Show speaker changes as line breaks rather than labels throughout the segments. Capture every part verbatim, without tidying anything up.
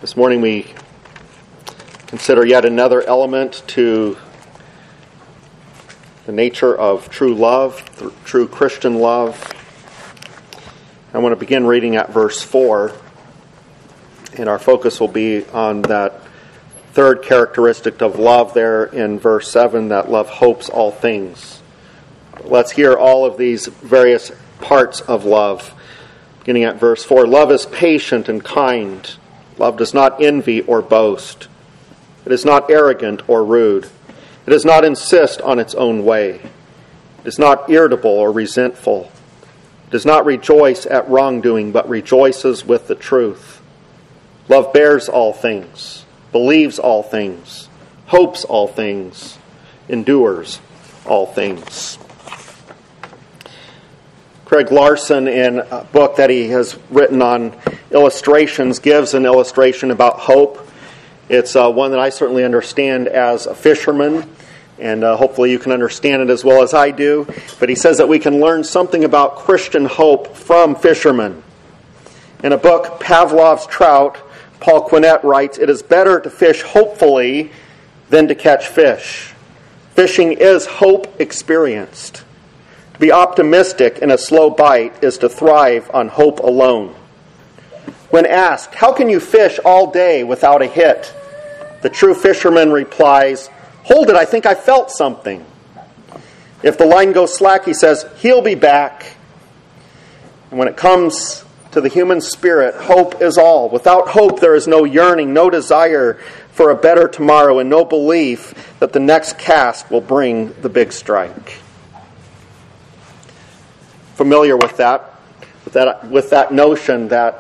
This morning we consider yet another element to the nature of true love, true Christian love. I want to begin reading at verse four, and our focus will be on that third characteristic of love there in verse seven, that love hopes all things. Let's hear all of these various parts of love. Beginning at verse four, love is patient and kind. Love does not envy or boast. It is not arrogant or rude. It does not insist on its own way. It is not irritable or resentful. It does not rejoice at wrongdoing, but rejoices with the truth. Love bears all things, believes all things, hopes all things, endures all things. Craig Larson, in a book that he has written on illustrations, gives an illustration about hope. It's uh, one that I certainly understand as a fisherman, and uh, hopefully you can understand it as well as I do. But he says that we can learn something about Christian hope from fishermen. In a book, Pavlov's Trout, Paul Quinnett writes, "It is better to fish hopefully than to catch fish. Fishing is hope experienced. To be optimistic in a slow bite is to thrive on hope alone." When asked, "How can you fish all day without a hit?" the true fisherman replies, "Hold it, I think I felt something." If the line goes slack, he says, "He'll be back." And when it comes to the human spirit, hope is all. Without hope, there is no yearning, no desire for a better tomorrow, and no belief that the next cast will bring the big strike. Familiar with that, with that, with that notion that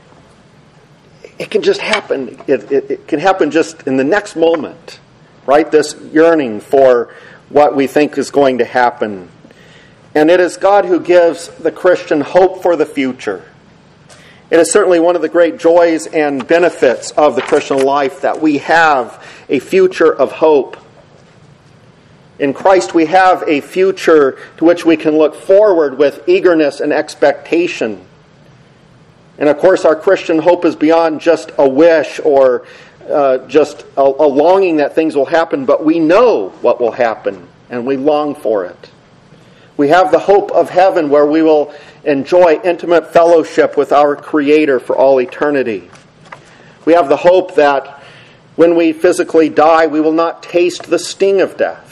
it can just happen. It, it, it can happen just in the next moment, right? This yearning for what we think is going to happen. And it is God who gives the Christian hope for the future. It is certainly one of the great joys and benefits of the Christian life that we have a future of hope. In Christ we have a future to which we can look forward with eagerness and expectation. And of course our Christian hope is beyond just a wish or uh, just a, a longing that things will happen, but we know what will happen and we long for it. We have the hope of heaven where we will enjoy intimate fellowship with our Creator for all eternity. We have the hope that when we physically die, we will not taste the sting of death.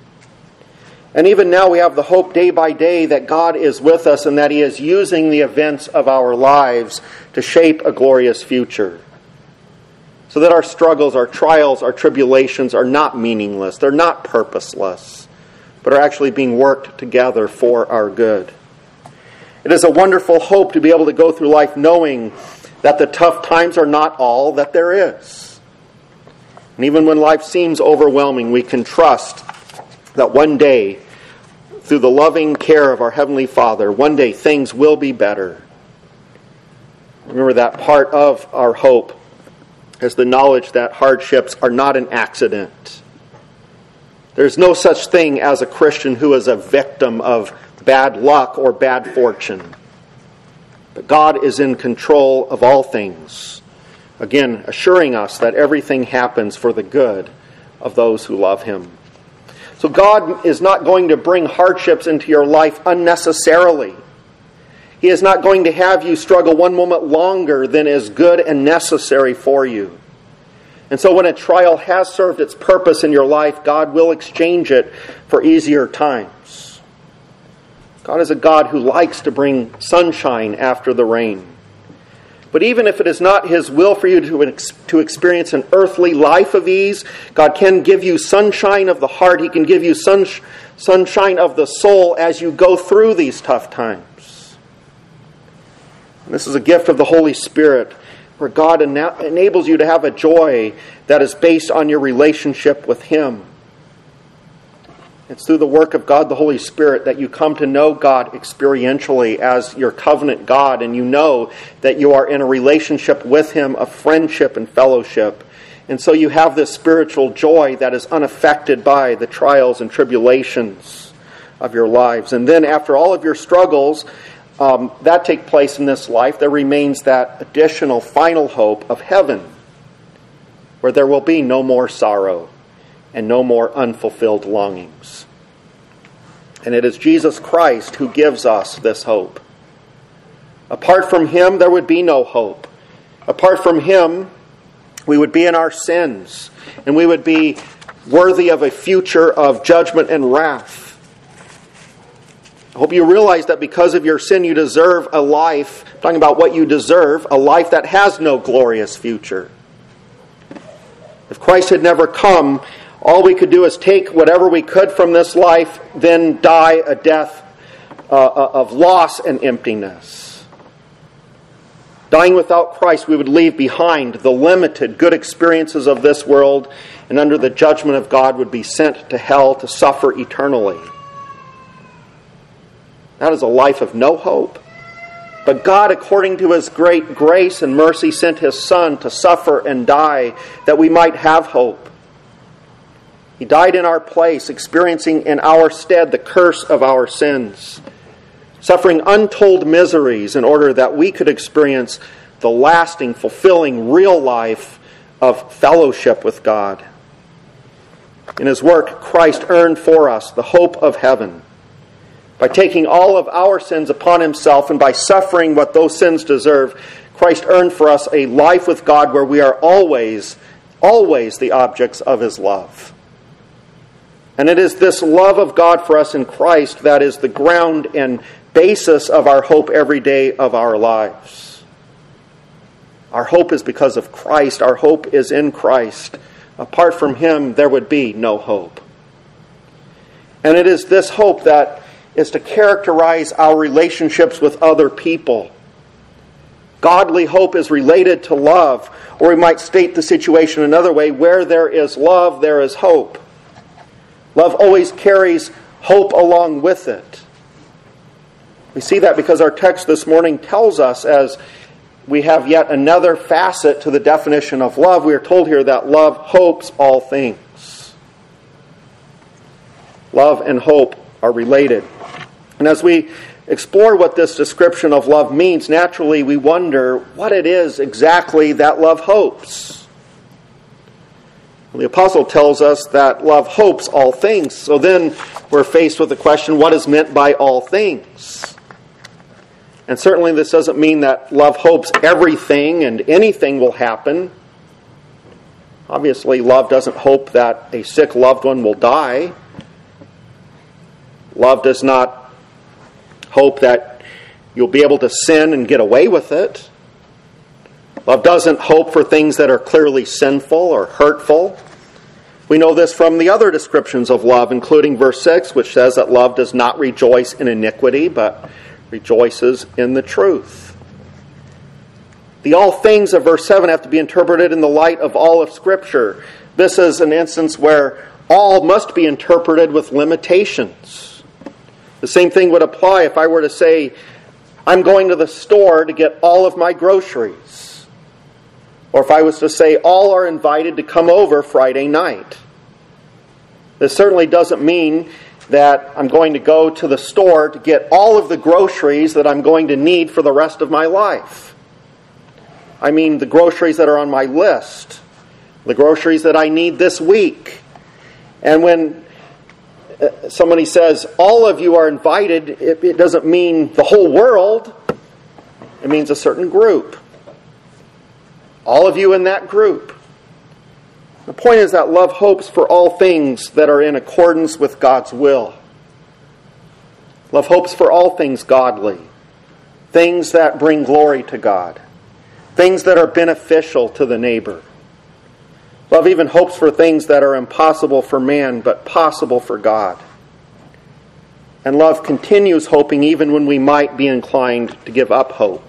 And even now we have the hope day by day that God is with us and that He is using the events of our lives to shape a glorious future. So that our struggles, our trials, our tribulations are not meaningless. They're not purposeless, but are actually being worked together for our good. It is a wonderful hope to be able to go through life knowing that the tough times are not all that there is. And even when life seems overwhelming, we can trust that one day, through the loving care of our Heavenly Father, one day things will be better. Remember that part of our hope is the knowledge that hardships are not an accident. There's no such thing as a Christian who is a victim of bad luck or bad fortune. But God is in control of all things. Again, assuring us that everything happens for the good of those who love Him. So God is not going to bring hardships into your life unnecessarily. He is not going to have you struggle one moment longer than is good and necessary for you. And so when a trial has served its purpose in your life, God will exchange it for easier times. God is a God who likes to bring sunshine after the rain. But even if it is not His will for you to, to experience an earthly life of ease, God can give you sunshine of the heart. He can give you sun, sunshine of the soul as you go through these tough times. And this is a gift of the Holy Spirit, where God ena- enables you to have a joy that is based on your relationship with Him. It's through the work of God the Holy Spirit that you come to know God experientially as your covenant God, and you know that you are in a relationship with Him of friendship and fellowship. And so you have this spiritual joy that is unaffected by the trials and tribulations of your lives. And then after all of your struggles um, that take place in this life, there remains that additional final hope of heaven. where there will be no more sorrow and no more unfulfilled longings. And it is Jesus Christ who gives us this hope. Apart from Him, there would be no hope. Apart from Him, we would be in our sins, and we would be worthy of a future of judgment and wrath. I hope you realize that because of your sin, you deserve a life, I'm talking about what you deserve, a life that has no glorious future. If Christ had never come, all we could do is take whatever we could from this life, then die a death uh, of loss and emptiness. Dying without Christ, we would leave behind the limited good experiences of this world, and under the judgment of God would be sent to hell to suffer eternally. That is a life of no hope. But God, according to His great grace and mercy, sent His Son to suffer and die that we might have hope. He died in our place, experiencing in our stead the curse of our sins, suffering untold miseries in order that we could experience the lasting, fulfilling, real life of fellowship with God. In His work, Christ earned for us the hope of heaven. By taking all of our sins upon Himself and by suffering what those sins deserve, Christ earned for us a life with God where we are always, always the objects of His love. And it is this love of God for us in Christ that is the ground and basis of our hope every day of our lives. Our hope is because of Christ. Our hope is in Christ. Apart from Him, there would be no hope. And it is this hope that is to characterize our relationships with other people. Godly hope is related to love, or we might state the situation another way: where there is love, there is hope. Love always carries hope along with it. We see that because our text this morning tells us, as we have yet another facet to the definition of love, we are told here that love hopes all things. Love and hope are related. And as we explore what this description of love means, naturally we wonder what it is exactly that love hopes. Well, the apostle tells us that love hopes all things. So then we're faced with the question, what is meant by all things? And certainly this doesn't mean that love hopes everything and anything will happen. Obviously, love doesn't hope that a sick loved one will die. Love does not hope that you'll be able to sin and get away with it. Love doesn't hope for things that are clearly sinful or hurtful. We know this from the other descriptions of love, including verse six, which says that love does not rejoice in iniquity, but rejoices in the truth. The all things of verse seven have to be interpreted in the light of all of Scripture. This is an instance where all must be interpreted with limitations. The same thing would apply if I were to say, I'm going to the store to get all of my groceries. Or if I was to say, all are invited to come over Friday night. This certainly doesn't mean that I'm going to go to the store to get all of the groceries that I'm going to need for the rest of my life. I mean the groceries that are on my list, the groceries that I need this week. And when somebody says, all of you are invited, it, it doesn't mean the whole world. It means a certain group. All of you in that group. The point is that love hopes for all things that are in accordance with God's will. Love hopes for all things godly. Things that bring glory to God. Things that are beneficial to the neighbor. Love even hopes for things that are impossible for man, but possible for God. And love continues hoping even when we might be inclined to give up hope.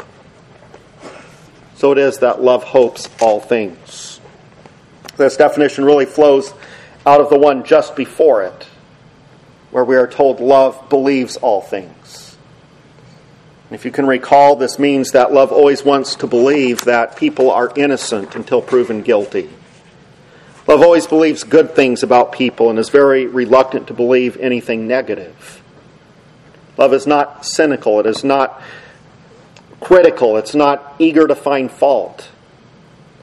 So it is that love hopes all things. This definition really flows out of the one just before it, where we are told love believes all things. And if you can recall, this means that love always wants to believe that people are innocent until proven guilty. Love always believes good things about people and is very reluctant to believe anything negative. Love is not cynical. It is not critical. It's not eager to find fault.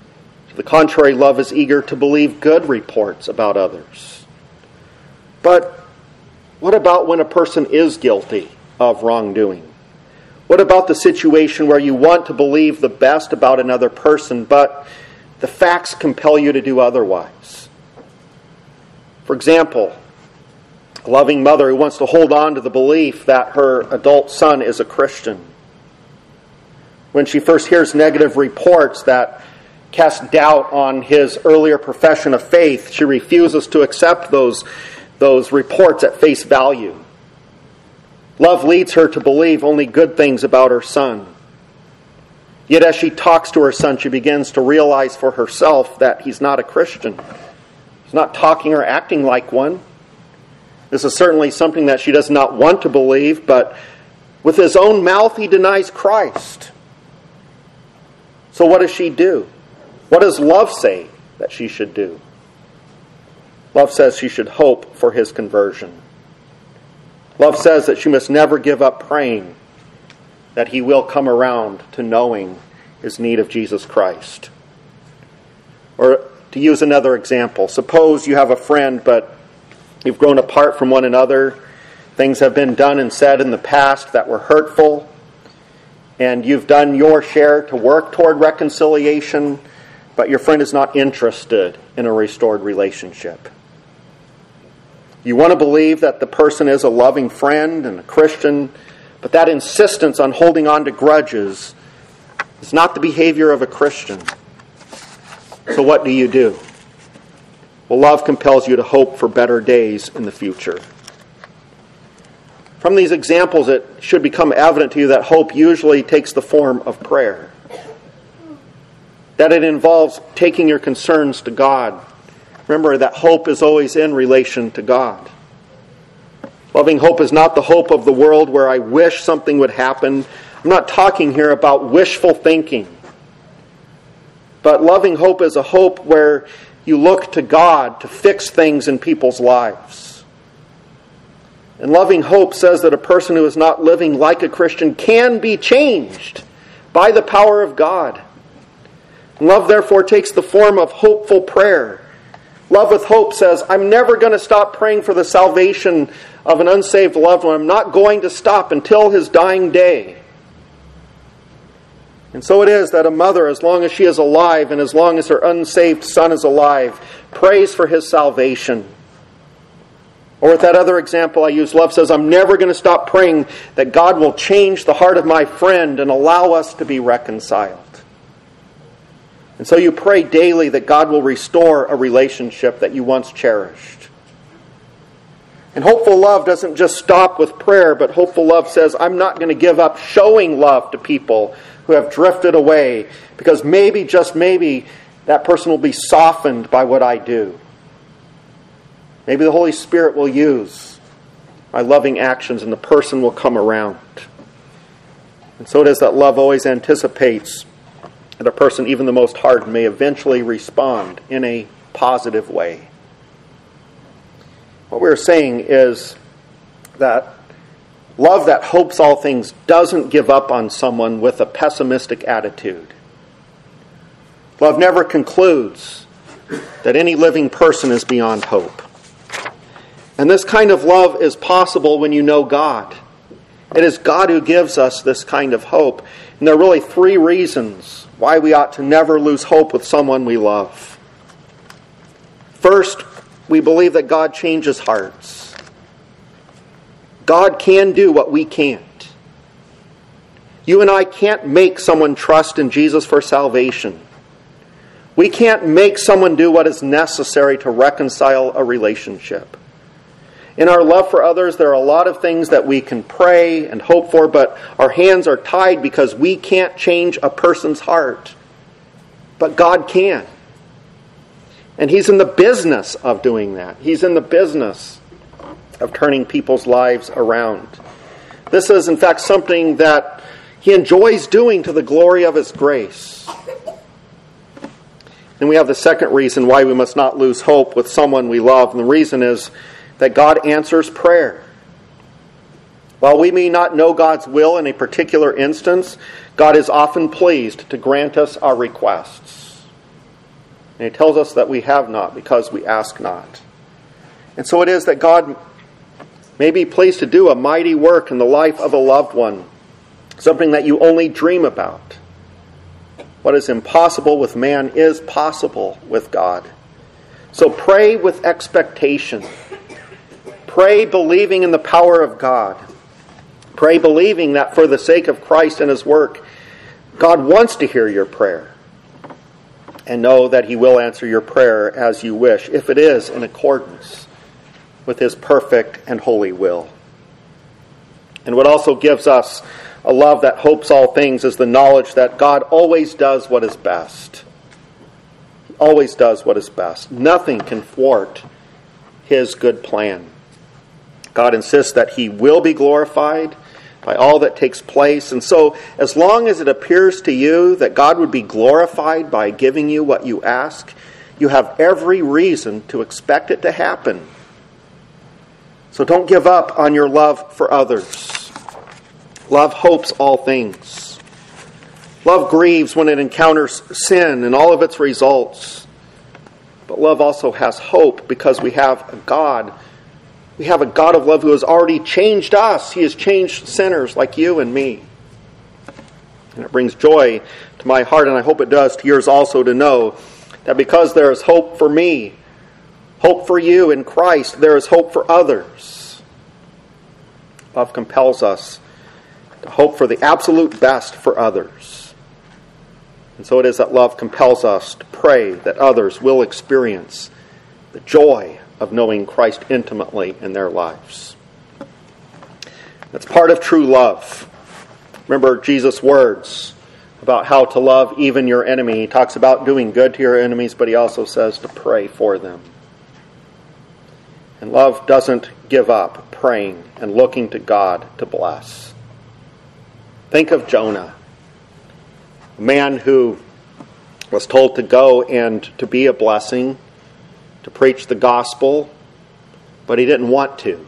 To the contrary, love is eager to believe good reports about others. But what about when a person is guilty of wrongdoing? What about the situation where you want to believe the best about another person, but the facts compel you to do otherwise? For example, a loving mother who wants to hold on to the belief that her adult son is a Christian. When she first hears negative reports that cast doubt on his earlier profession of faith, she refuses to accept those, those reports at face value. Love leads her to believe only good things about her son. Yet as she talks to her son, she begins to realize for herself that he's not a Christian. He's not talking or acting like one. This is certainly something that she does not want to believe, but with his own mouth he denies Christ. So what does she do? What does love say that she should do? Love says she should hope for his conversion. Love says that she must never give up praying that he will come around to knowing his need of Jesus Christ. Or to use another example, suppose you have a friend, but you've grown apart from one another. Things have been done and said in the past that were hurtful, and you've done your share to work toward reconciliation, but your friend is not interested in a restored relationship. You want to believe that the person is a loving friend and a Christian, but that insistence on holding on to grudges is not the behavior of a Christian. So what do you do? Well, love compels you to hope for better days in the future. From these examples, it should become evident to you that hope usually takes the form of prayer. That it involves taking your concerns to God. Remember that hope is always in relation to God. Loving hope is not the hope of the world where I wish something would happen. I'm not talking here about wishful thinking. But loving hope is a hope where you look to God to fix things in people's lives. And loving hope says that a person who is not living like a Christian can be changed by the power of God. And love, therefore, takes the form of hopeful prayer. Love with hope says, I'm never going to stop praying for the salvation of an unsaved loved one. I'm not going to stop until his dying day. And so it is that a mother, as long as she is alive and as long as her unsaved son is alive, prays for his salvation. Or with that other example I used, love says, I'm never going to stop praying that God will change the heart of my friend and allow us to be reconciled. And so you pray daily that God will restore a relationship that you once cherished. And hopeful love doesn't just stop with prayer, but hopeful love says, I'm not going to give up showing love to people who have drifted away, because maybe, just maybe, that person will be softened by what I do. Maybe the Holy Spirit will use my loving actions and the person will come around. And so it is that love always anticipates that a person, even the most hardened, may eventually respond in a positive way. What we're saying is that love that hopes all things doesn't give up on someone with a pessimistic attitude. Love never concludes that any living person is beyond hope. And this kind of love is possible when you know God. It is God who gives us this kind of hope. And there are really three reasons why we ought to never lose hope with someone we love. First, we believe that God changes hearts. God can do what we can't. You and I can't make someone trust in Jesus for salvation. We can't make someone do what is necessary to reconcile a relationship. In our love for others, there are a lot of things that we can pray and hope for, but our hands are tied because we can't change a person's heart. But God can. And He's in the business of doing that. He's in the business of turning people's lives around. This is, in fact, something that He enjoys doing to the glory of His grace. And we have the second reason why we must not lose hope with someone we love. And the reason is that God answers prayer. While we may not know God's will in a particular instance, God is often pleased to grant us our requests. And he tells us that we have not because we ask not. And so it is that God may be pleased to do a mighty work in the life of a loved one, something that you only dream about. What is impossible with man is possible with God. So pray with expectation. Pray believing in the power of God. Pray believing that for the sake of Christ and His work, God wants to hear your prayer. And know that He will answer your prayer as you wish, if it is in accordance with His perfect and holy will. And what also gives us a love that hopes all things is the knowledge that God always does what is best. He always does what is best. Nothing can thwart His good plan. God insists that He will be glorified by all that takes place. And so, as long as it appears to you that God would be glorified by giving you what you ask, you have every reason to expect it to happen. So don't give up on your love for others. Love hopes all things. Love grieves when it encounters sin and all of its results. But love also has hope because we have a God. We have a God of love who has already changed us. He has changed sinners like you and me. And it brings joy to my heart, and I hope it does to yours also, to know that because there is hope for me, hope for you in Christ, there is hope for others. Love compels us to hope for the absolute best for others. And so it is that love compels us to pray that others will experience the joy of knowing Christ intimately in their lives. That's part of true love. Remember Jesus' words about how to love even your enemy. He talks about doing good to your enemies, but he also says to pray for them. And love doesn't give up praying and looking to God to bless. Think of Jonah, a man who was told to go and to be a blessing, to preach the gospel, but he didn't want to.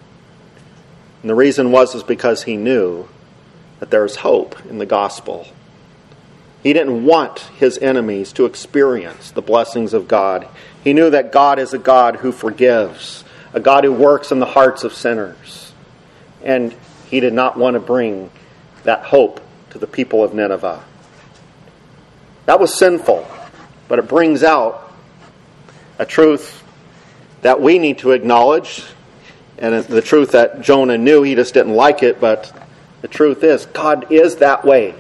And the reason was is because he knew that there is hope in the gospel. He didn't want his enemies to experience the blessings of God. He knew that God is a God who forgives, a God who works in the hearts of sinners. And he did not want to bring that hope to the people of Nineveh. That was sinful, but it brings out a truth that we need to acknowledge, and the truth that Jonah knew, he just didn't like it, but the truth is, God is that way.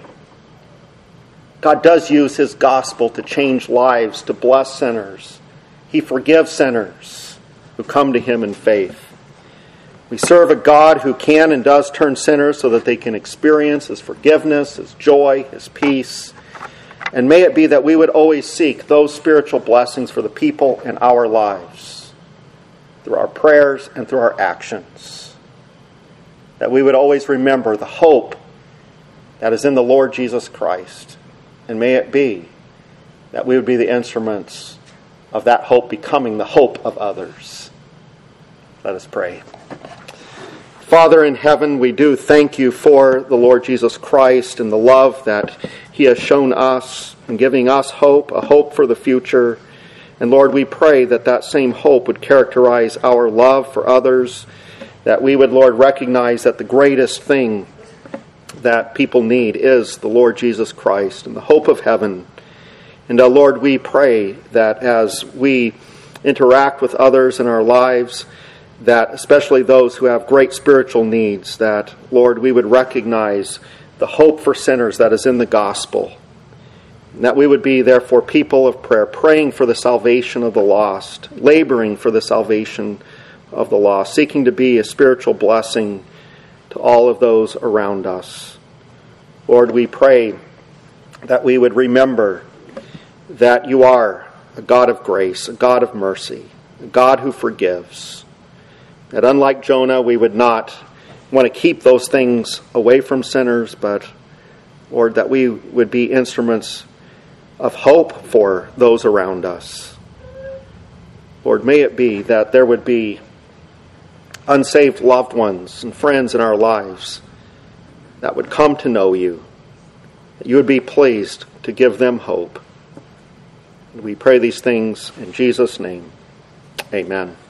God does use His gospel to change lives, to bless sinners. He forgives sinners who come to Him in faith. We serve a God who can and does turn sinners so that they can experience His forgiveness, His joy, His peace. And may it be that we would always seek those spiritual blessings for the people in our lives, through our prayers and through our actions. That we would always remember the hope that is in the Lord Jesus Christ. And may it be that we would be the instruments of that hope becoming the hope of others. Let us pray. Father in heaven, we do thank You for the Lord Jesus Christ and the love that He has shown us in giving us hope, a hope for the future. And Lord, we pray that that same hope would characterize our love for others, that we would, Lord, recognize that the greatest thing that people need is the Lord Jesus Christ and the hope of heaven. And uh, Lord, we pray that as we interact with others in our lives, that especially those who have great spiritual needs, that, Lord, we would recognize the hope for sinners that is in the gospel. And that we would be, therefore, people of prayer, praying for the salvation of the lost, laboring for the salvation of the lost, seeking to be a spiritual blessing to all of those around us. Lord, we pray that we would remember that You are a God of grace, a God of mercy, a God who forgives. That unlike Jonah, we would not want to keep those things away from sinners, but, Lord, that we would be instruments of hope for those around us. Lord, may it be that there would be unsaved loved ones and friends in our lives that would come to know You, that You would be pleased to give them hope. We pray these things in Jesus' name. Amen.